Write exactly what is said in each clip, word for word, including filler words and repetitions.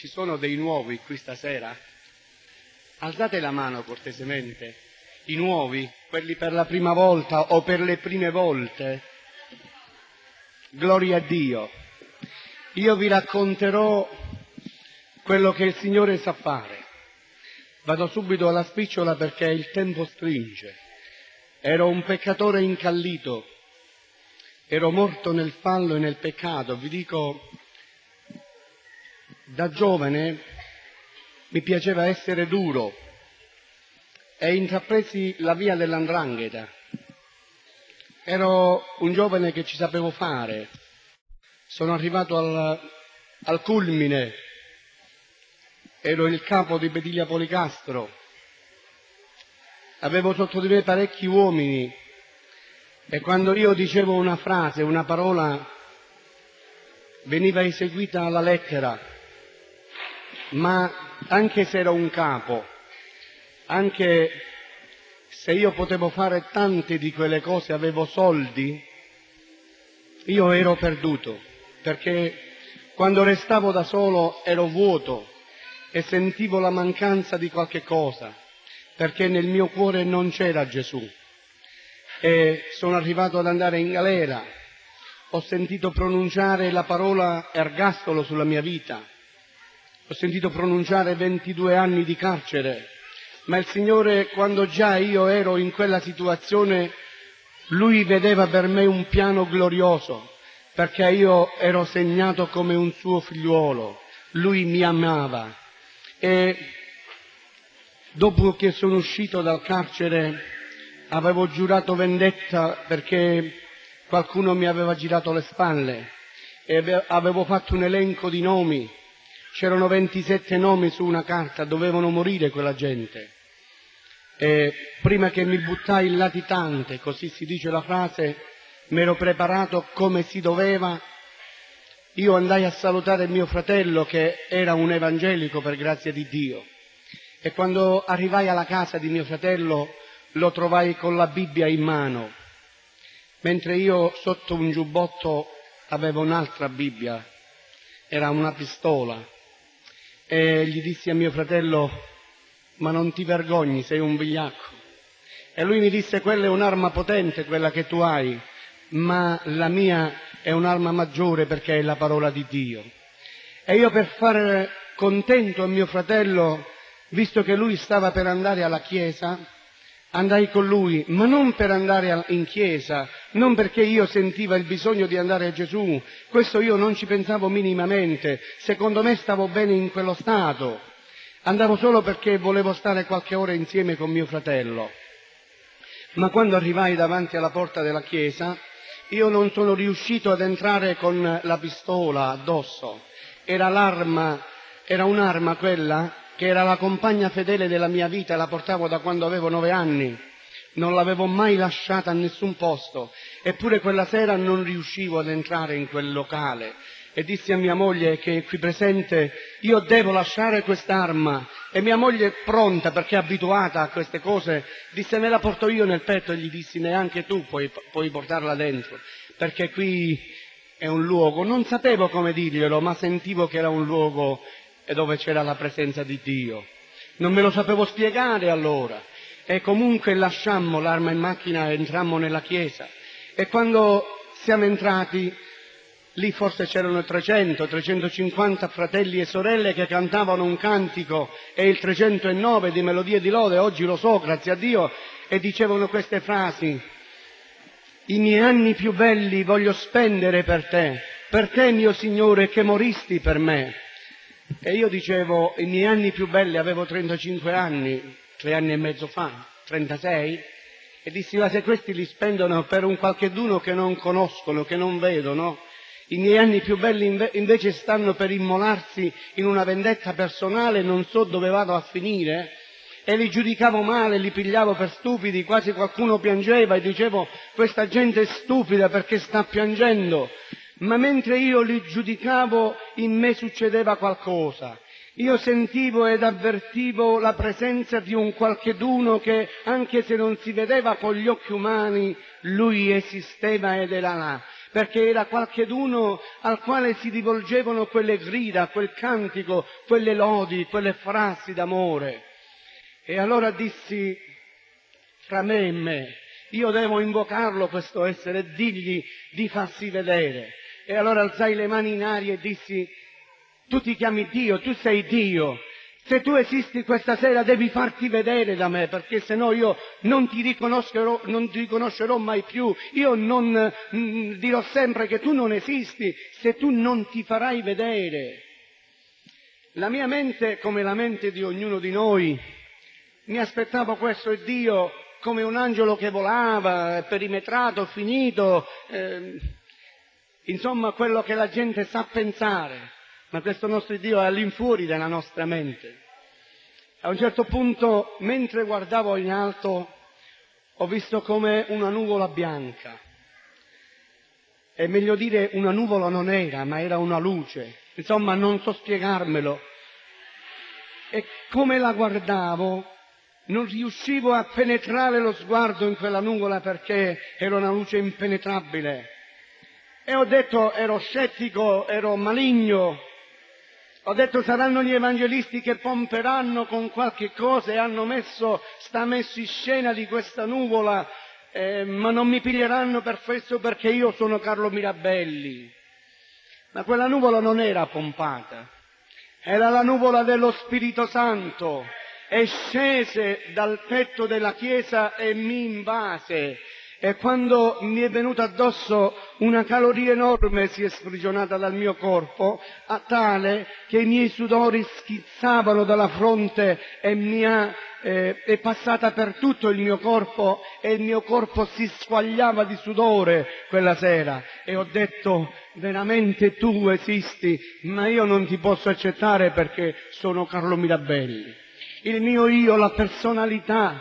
ci sono dei nuovi qui stasera? Alzate la mano cortesemente. I nuovi, quelli per la prima volta o per le prime volte. Gloria a Dio. Io vi racconterò quello che il Signore sa fare. Vado subito alla spicciola perché il tempo stringe. Ero un peccatore incallito. Ero morto nel fallo e nel peccato. Vi dico, da giovane mi piaceva essere duro e intrapresi la via dell'andrangheta. Ero un giovane che ci sapevo fare. Sono arrivato al, al culmine. Ero il capo di Bediglia Policastro. Avevo sotto di me parecchi uomini e quando io dicevo una frase, una parola, veniva eseguita alla lettera. Ma anche se ero un capo, anche se io potevo fare tante di quelle cose, avevo soldi, io ero perduto, perché quando restavo da solo ero vuoto e sentivo la mancanza di qualche cosa, perché nel mio cuore non c'era Gesù. E sono arrivato ad andare in galera, ho sentito pronunciare la parola ergastolo sulla mia vita, ho sentito pronunciare ventidue anni di carcere, ma il Signore, quando già io ero in quella situazione, Lui vedeva per me un piano glorioso, perché io ero segnato come un suo figliuolo, Lui mi amava. E dopo che sono uscito dal carcere avevo giurato vendetta perché qualcuno mi aveva girato le spalle e avevo fatto un elenco di nomi. C'erano ventisette nomi su una carta, dovevano morire quella gente. E prima che mi buttai il latitante, così si dice la frase, mi ero preparato come si doveva. Io andai a salutare mio fratello che era un evangelico per grazia di Dio. E quando arrivai alla casa di mio fratello lo trovai con la Bibbia in mano, mentre io sotto un giubbotto avevo un'altra Bibbia, era una pistola. E gli dissi a mio fratello: ma non ti vergogni, sei un vigliacco? E lui mi disse: quella è un'arma potente, quella che tu hai, ma la mia è un'arma maggiore perché è la parola di Dio. E io, per fare contento a mio fratello, visto che lui stava per andare alla chiesa, andai con lui, ma non per andare in chiesa, non perché io sentiva il bisogno di andare a Gesù, questo io non ci pensavo minimamente, secondo me stavo bene in quello stato, andavo solo perché volevo stare qualche ora insieme con mio fratello. Ma quando arrivai davanti alla porta della chiesa, io non sono riuscito ad entrare con la pistola addosso, era l'arma, era un'arma quella che era la compagna fedele della mia vita e la portavo da quando avevo nove anni, non l'avevo mai lasciata a nessun posto, eppure quella sera non riuscivo ad entrare in quel locale e dissi a mia moglie che è qui presente: io devo lasciare quest'arma. E mia moglie, pronta perché è abituata a queste cose, disse: me la porto io nel petto. E gli dissi: neanche tu puoi, puoi portarla dentro, perché qui è un luogo, non sapevo come dirglielo, ma sentivo che era un luogo e dove c'era la presenza di Dio. Non me lo sapevo spiegare allora. E comunque lasciammo l'arma in macchina e entrammo nella chiesa. E quando siamo entrati, lì forse c'erano trecento, trecentocinquanta fratelli e sorelle che cantavano un cantico, e il trecentonove di melodie di lode, oggi lo so, grazie a Dio, e dicevano queste frasi: i miei anni più belli voglio spendere per te, per te mio Signore che moristi per me. E io dicevo, i miei anni più belli, avevo trentacinque anni, tre anni e mezzo fa, trentasei, e dissi: ma se questi li spendono per un qualcheduno che non conoscono, che non vedono, i miei anni più belli inve- invece stanno per immolarsi in una vendetta personale, non so dove vado a finire. E li giudicavo male, li pigliavo per stupidi, quasi qualcuno piangeva e dicevo: questa gente è stupida perché sta piangendo. Ma mentre io li giudicavo, in me succedeva qualcosa. Io sentivo ed avvertivo la presenza di un qualcheduno che, anche se non si vedeva con gli occhi umani, lui esisteva ed era là. perché era qualcheduno al quale si rivolgevano quelle grida, quel cantico, quelle lodi, quelle frasi d'amore. E allora dissi, fra me e me, io devo invocarlo questo essere e dirgli di farsi vedere. E allora alzai le mani in aria e dissi, tu ti chiami Dio, tu sei Dio. Se tu esisti questa sera devi farti vedere da me, perché se no io non ti riconoscerò, non ti riconoscerò mai più. Io non mm, dirò sempre che tu non esisti se tu non ti farai vedere. La mia mente, come la mente di ognuno di noi, mi aspettavo questo e Dio come un angelo che volava, perimetrato, finito, eh, insomma quello che la gente sa pensare. Ma questo nostro Dio è all'infuori della nostra mente. A un certo punto, mentre guardavo in alto, ho visto come una nuvola bianca. È meglio dire una nuvola non era, ma era una luce. Insomma, non so spiegarmelo. E come la guardavo, non riuscivo a penetrare lo sguardo in quella nuvola perché era una luce impenetrabile. E ho detto, ero scettico, ero maligno. Ho detto saranno gli evangelisti che pomperanno con qualche cosa e hanno messo, sta messo in scena di questa nuvola, eh, ma non mi piglieranno per questo perché io sono Carlo Mirabelli. Ma quella nuvola non era pompata, era la nuvola dello Spirito Santo, e scese dal tetto della chiesa e mi invase. E quando mi è venuta addosso una caloria enorme si è sprigionata dal mio corpo, a tale che i miei sudori schizzavano dalla fronte e mi ha, eh, è passata per tutto il mio corpo e il mio corpo si squagliava di sudore quella sera. E ho detto, veramente tu esisti, ma io non ti posso accettare perché sono Carlo Mirabelli. Il mio io, la personalità.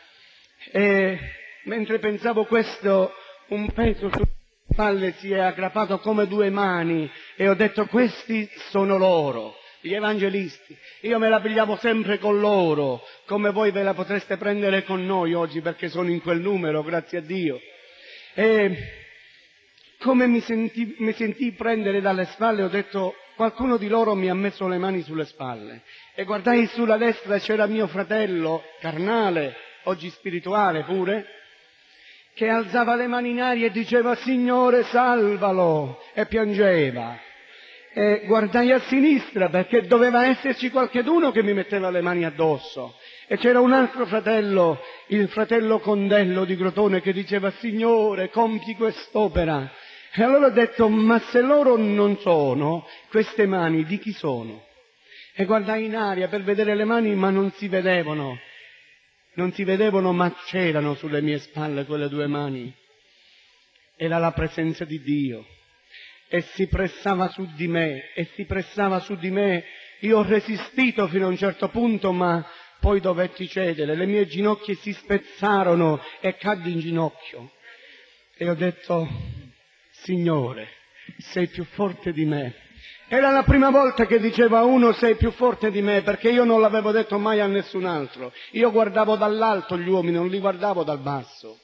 E mentre pensavo questo, un peso sulle spalle si è aggrappato come due mani e ho detto, questi sono loro, gli evangelisti. Io me la pigliavo sempre con loro, come voi ve la potreste prendere con noi oggi, perché sono in quel numero, grazie a Dio. E come mi sentii, mi sentii prendere dalle spalle, ho detto, qualcuno di loro mi ha messo le mani sulle spalle. E guardai sulla destra, c'era mio fratello carnale, oggi spirituale pure, che alzava le mani in aria e diceva, Signore salvalo, e piangeva. E guardai a sinistra perché doveva esserci qualcheduno che mi metteva le mani addosso. E c'era un altro fratello, il fratello Condello di Crotone, che diceva, Signore, compi quest'opera. E allora ho detto, ma se loro non sono, queste mani di chi sono? E guardai in aria per vedere le mani, ma non si vedevano. Non si vedevano, ma c'erano sulle mie spalle quelle due mani. Era la presenza di Dio. E si pressava su di me, e si pressava su di me. Io ho resistito fino a un certo punto, ma poi dovetti cedere. Le mie ginocchia si spezzarono e caddi in ginocchio. E ho detto, Signore, sei più forte di me. Era la prima volta che diceva a uno sei più forte di me, perché io non l'avevo detto mai a nessun altro. Io guardavo dall'alto gli uomini, non li guardavo dal basso.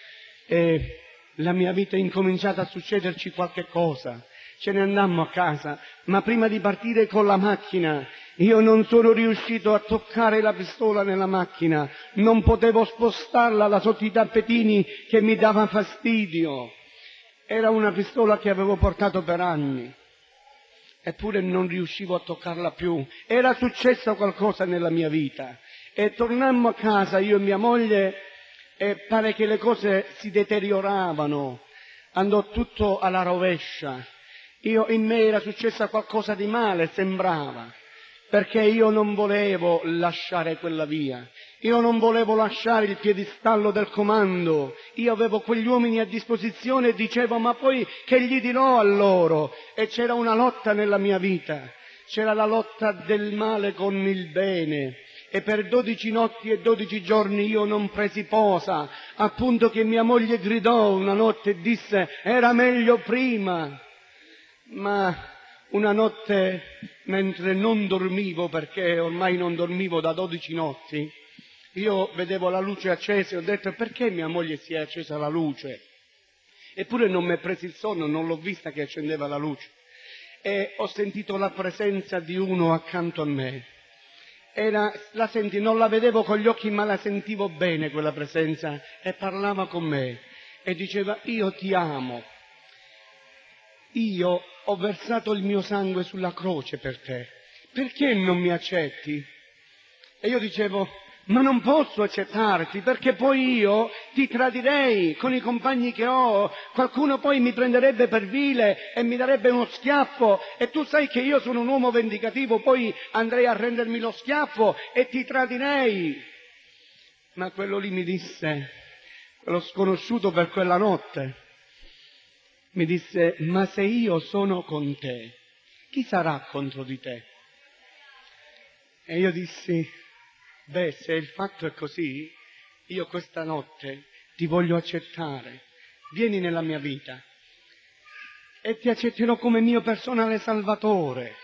E la mia vita è incominciata a succederci qualche cosa. Ce ne andammo a casa, ma prima di partire con la macchina io non sono riuscito a toccare la pistola nella macchina, non potevo spostarla da sotto i tappetini che mi dava fastidio. Era una pistola che avevo portato per anni. Eppure non riuscivo a toccarla più. Era successo qualcosa nella mia vita. E tornammo a casa, io e mia moglie, e pare che le cose si deterioravano. Andò tutto alla rovescia. Io, in me era successa qualcosa di male, sembrava. Perché io non volevo lasciare quella via. Io non volevo lasciare il piedistallo del comando. Io avevo quegli uomini a disposizione e dicevo, ma poi che gli dirò a loro? E c'era una lotta nella mia vita. C'era la lotta del male con il bene. E per dodici notti e dodici giorni io non presi posa, al punto che mia moglie gridò una notte e disse, era meglio prima. Ma una notte, mentre non dormivo, perché ormai non dormivo da dodici notti, io vedevo la luce accesa e ho detto, perché mia moglie si è accesa la luce? Eppure non mi è preso il sonno, non l'ho vista che accendeva la luce. E ho sentito la presenza di uno accanto a me. Era, la senti, non la vedevo con gli occhi, ma la sentivo bene quella presenza, e parlava con me e diceva: io ti amo, io ho versato il mio sangue sulla croce per te, perché non mi accetti? E io dicevo: ma non posso accettarti, perché poi io ti tradirei con i compagni che ho, qualcuno poi mi prenderebbe per vile e mi darebbe uno schiaffo, e tu sai che io sono un uomo vendicativo, poi andrei a rendermi lo schiaffo e ti tradirei. Ma quello lì mi disse, quello sconosciuto per quella notte, mi disse: ma se io sono con te, chi sarà contro di te? E io dissi: beh, se il fatto è così, io questa notte ti voglio accettare, vieni nella mia vita e ti accetterò come mio personale salvatore.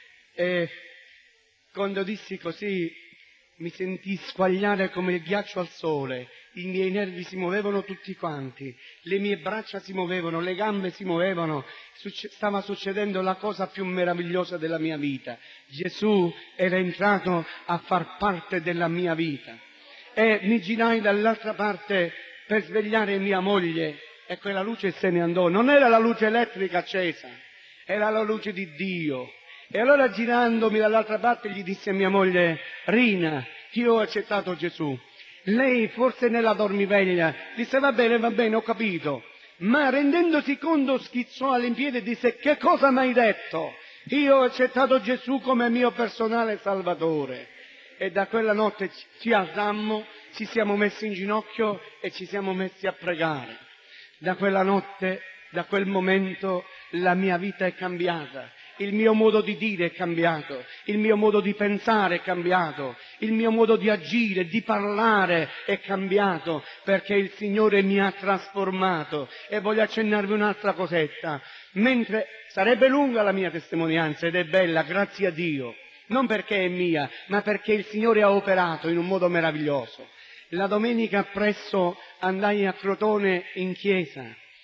E quando dissi così mi sentii squagliare come il ghiaccio al sole, i miei nervi si muovevano tutti quanti, le mie braccia si muovevano, le gambe si muovevano, Succe- stava succedendo la cosa più meravigliosa della mia vita. Gesù era entrato a far parte della mia vita. E mi girai dall'altra parte per svegliare mia moglie, e quella luce se ne andò. Non era la luce elettrica accesa, era la luce di Dio. E allora, girandomi dall'altra parte, gli disse a mia moglie: Rina, io ho accettato Gesù. Lei, forse nella dormiveglia, disse: va bene, va bene, ho capito. Ma rendendosi conto schizzò all'impiede e disse: che cosa mi hai detto? Io ho accettato Gesù come mio personale salvatore. E da quella notte ci alzammo, ci siamo messi in ginocchio e ci siamo messi a pregare. Da quella notte, da quel momento, la mia vita è cambiata. Il mio modo di dire è cambiato, il mio modo di pensare è cambiato, il mio modo di agire, di parlare è cambiato, perché il Signore mi ha trasformato. E voglio accennarvi un'altra cosetta, mentre sarebbe lunga la mia testimonianza, ed è bella, grazie a Dio, non perché è mia, ma perché il Signore ha operato in un modo meraviglioso. La domenica appresso andai a Crotone in chiesa,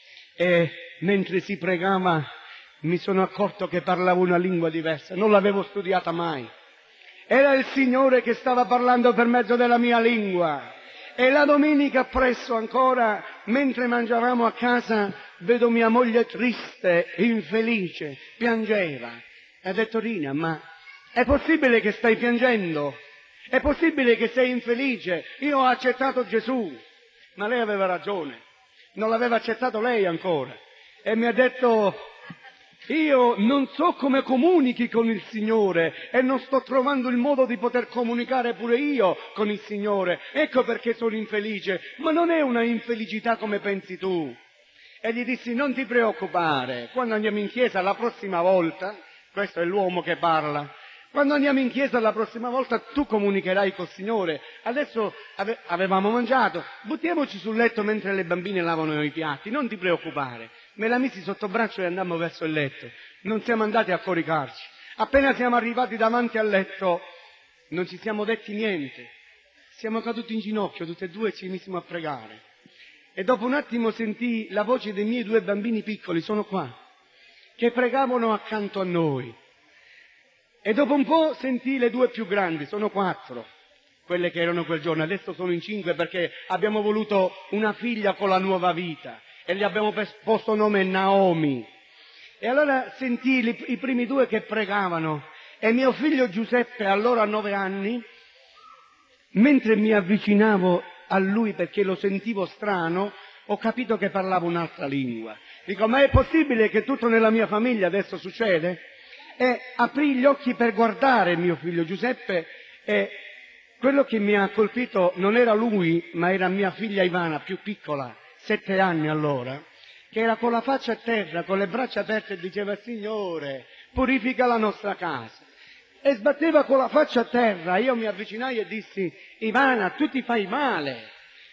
e mentre si pregava mi sono accorto che parlavo una lingua diversa, non l'avevo studiata mai. Era il Signore che stava parlando per mezzo della mia lingua. E la domenica appresso ancora, mentre mangiavamo a casa, vedo mia moglie triste, infelice, piangeva. E ha detto: Rina, ma è possibile che stai piangendo? È possibile che sei infelice? Io ho accettato Gesù. Ma lei aveva ragione, non l'aveva accettato lei ancora. E mi ha detto: io non so come comunichi con il Signore e non sto trovando il modo di poter comunicare pure io con il Signore. Ecco perché sono infelice. Ma non è una infelicità come pensi tu. E gli dissi: non ti preoccupare, quando andiamo in chiesa la prossima volta, questo è l'uomo che parla, quando andiamo in chiesa la prossima volta tu comunicherai col Signore. Adesso ave- avevamo mangiato, buttiamoci sul letto mentre le bambine lavano i piatti, non ti preoccupare. Me la misi sotto braccio e andammo verso il letto. Non siamo andati a coricarci. Appena siamo arrivati davanti al letto non ci siamo detti niente. Siamo caduti in ginocchio tutti e due e ci misimo a pregare. E dopo un attimo sentii la voce dei miei due bambini piccoli, sono qua, che pregavano accanto a noi. E dopo un po' sentii le due più grandi, sono quattro, quelle che erano quel giorno, adesso sono in cinque perché abbiamo voluto una figlia con la nuova vita e gli abbiamo posto nome Naomi. E allora sentii li, i primi due che pregavano, e mio figlio Giuseppe, allora a nove anni, mentre mi avvicinavo a lui perché lo sentivo strano, ho capito che parlava un'altra lingua. Dico: ma è possibile che tutto nella mia famiglia adesso succede? E aprì gli occhi per guardare mio figlio Giuseppe, e quello che mi ha colpito non era lui, ma era mia figlia Ivana, più piccola, sette anni allora, che era con la faccia a terra, con le braccia aperte, e diceva: Signore, purifica la nostra casa. E sbatteva con la faccia a terra. Io mi avvicinai e dissi: Ivana, tu ti fai male.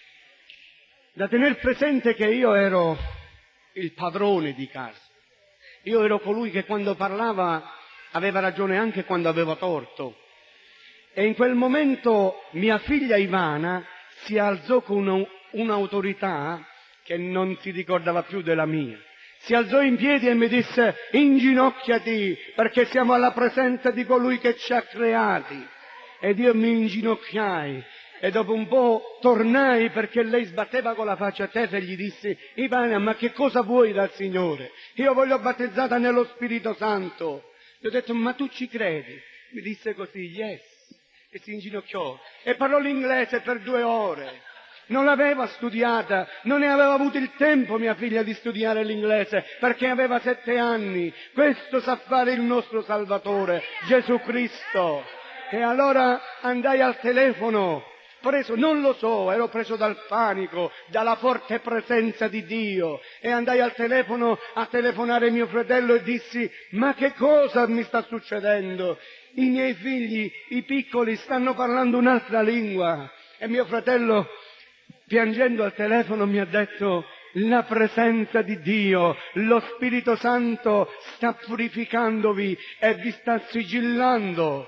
Da tener presente che io ero il padrone di casa. Io ero colui che quando parlava aveva ragione anche quando aveva torto. E in quel momento mia figlia Ivana si alzò con un'autorità che non si ricordava più della mia. Si alzò in piedi e mi disse: inginocchiati, perché siamo alla presenza di colui che ci ha creati. Ed io mi inginocchiai e dopo un po' tornai, perché lei sbatteva con la faccia a terra, e gli dissi: Ivana, ma che cosa vuoi dal Signore? Io voglio battezzata nello Spirito Santo. Gli ho detto: ma tu ci credi? Mi disse così: yes. E si inginocchiò e parlò l'inglese per due ore. Non l'aveva studiata, non ne aveva avuto il tempo mia figlia di studiare l'inglese, perché aveva sette anni. Questo sa fare il nostro Salvatore, Gesù Cristo. E allora andai al telefono, preso, non lo so, ero preso dal panico, dalla forte presenza di Dio, e andai al telefono a telefonare mio fratello e dissi: ma che cosa mi sta succedendo? I miei figli, i piccoli, stanno parlando un'altra lingua. E mio fratello, piangendo al telefono, mi ha detto: la presenza di Dio, lo Spirito Santo sta purificandovi e vi sta sigillando.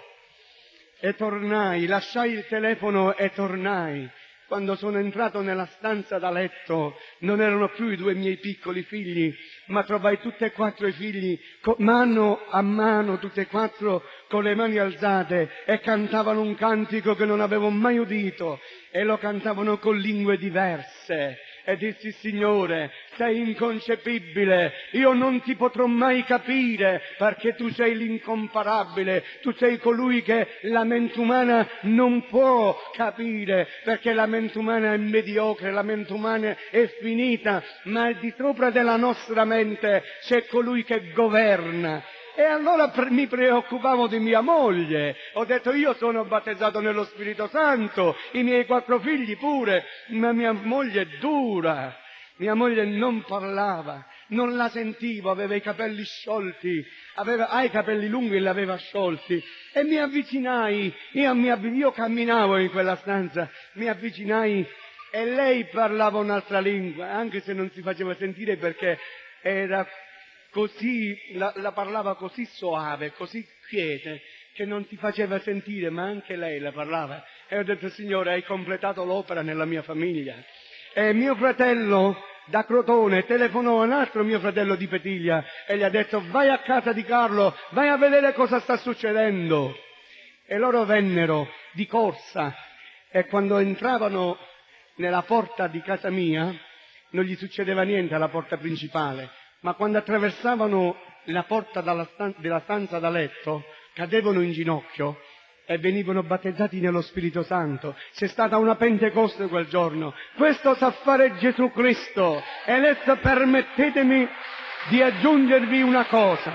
E tornai, lasciai il telefono e tornai. Quando sono entrato nella stanza da letto, non erano più i due miei piccoli figli, ma trovai tutti e quattro i figli, mano a mano, tutti e quattro con le mani alzate, e cantavano un cantico che non avevo mai udito, e lo cantavano con lingue diverse. E dissi: Signore, sei inconcepibile, io non ti potrò mai capire, perché tu sei l'incomparabile, tu sei colui che la mente umana non può capire, perché la mente umana è mediocre, la mente umana è finita, ma al di sopra della nostra mente c'è colui che governa. E allora mi preoccupavo di mia moglie. Ho detto: io sono battezzato nello Spirito Santo, i miei quattro figli pure, ma mia moglie è dura. Mia moglie non parlava, non la sentivo, aveva i capelli sciolti, aveva ah, i capelli lunghi e li aveva sciolti. E mi avvicinai, io, mi avv- io camminavo in quella stanza, mi avvicinai e lei parlava un'altra lingua, anche se non si faceva sentire, perché era così, la, la parlava così soave, così quiete, che non si faceva sentire, ma anche lei la parlava. E ho detto: Signore, hai completato l'opera nella mia famiglia. E mio fratello da Crotone telefonò a un altro mio fratello di Petiglia e gli ha detto: vai a casa di Carlo, vai a vedere cosa sta succedendo. E loro vennero di corsa, e quando entravano nella porta di casa mia non gli succedeva niente alla porta principale, ma quando attraversavano la porta dalla stan- della stanza da letto cadevano in ginocchio e venivano battezzati nello Spirito Santo. C'è stata una Pentecoste quel giorno. Questo sa fare Gesù Cristo. E adesso permettetemi di aggiungervi una cosa.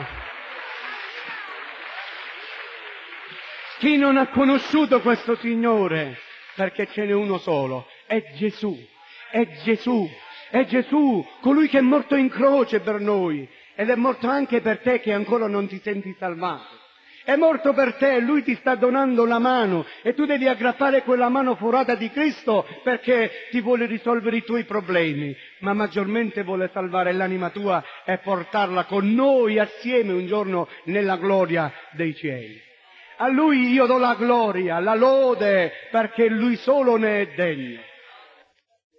Chi non ha conosciuto questo Signore, perché ce n'è uno solo, è Gesù, è Gesù, è Gesù, colui che è morto in croce per noi, ed è morto anche per te che ancora non ti senti salvato. È morto per te, Lui ti sta donando la mano e tu devi aggrappare quella mano forata di Cristo, perché ti vuole risolvere i tuoi problemi, ma maggiormente vuole salvare l'anima tua e portarla con noi assieme un giorno nella gloria dei cieli. A Lui io do la gloria, la lode, perché Lui solo ne è degno.